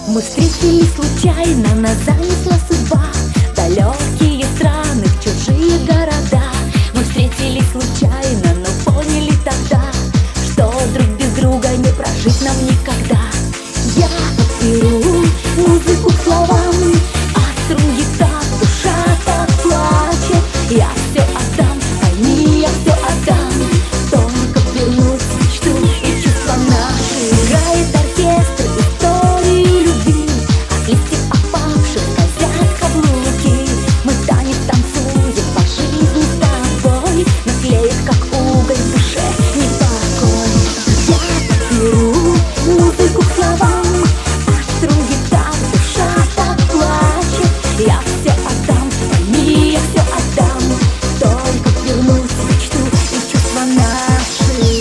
Мы встретились случайно, нас занесла судьба в далекие страны, в чужие города. Мы встретились случайно, но поняли тогда, что друг без друга не прожить нам никогда. Я подберу музыку к словам, а струн гитар душа так плачет. Я все отдам, пойми, я все отдам, только вернуть мечту и чувства наши. Играет оркестр истории любви, от листьев опавших скользят каблуки. Мы танец танцуем по жизни с тобой, но тлеет как уголь в душе непокой. Я подберу музыку к словам, а струн гитар душа так плачет. Я все отдам, пойми, я все отдам, только вернуть мечту и чувства наши.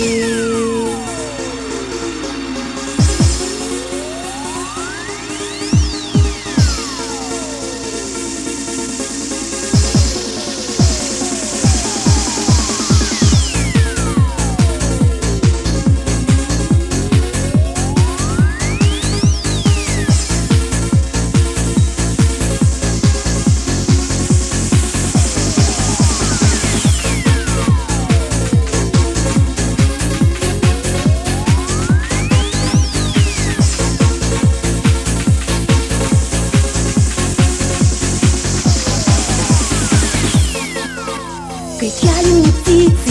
Кричали мне птицы,